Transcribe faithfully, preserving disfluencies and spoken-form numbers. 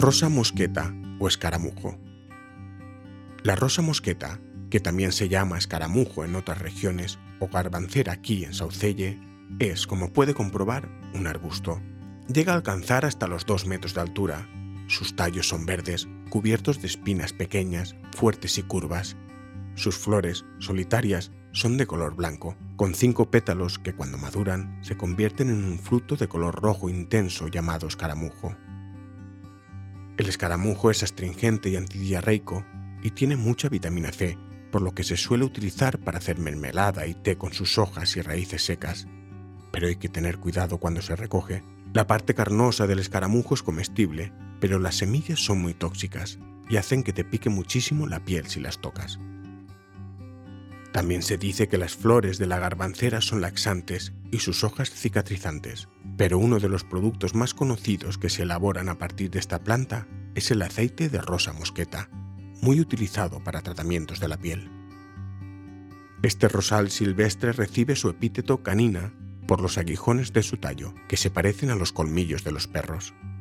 Rosa mosqueta o escaramujo. La rosa mosqueta, que también se llama escaramujo en otras regiones o garbancera aquí en Saucelle, es, como puede comprobar, un arbusto. Llega a alcanzar hasta los dos metros de altura. Sus tallos son verdes, cubiertos de espinas pequeñas, fuertes y curvas. Sus flores, solitarias, son de color blanco, con cinco pétalos que cuando maduran se convierten en un fruto de color rojo intenso llamado escaramujo. El escaramujo es astringente y antidiarreico y tiene mucha vitamina C, por lo que se suele utilizar para hacer mermelada y té con sus hojas y raíces secas. Pero hay que tener cuidado cuando se recoge. La parte carnosa del escaramujo es comestible, pero las semillas son muy tóxicas y hacen que te pique muchísimo la piel si las tocas. También se dice que las flores de la garbancera son laxantes y sus hojas cicatrizantes, pero uno de los productos más conocidos que se elaboran a partir de esta planta es el aceite de rosa mosqueta, muy utilizado para tratamientos de la piel. Este rosal silvestre recibe su epíteto canina por los aguijones de su tallo, que se parecen a los colmillos de los perros.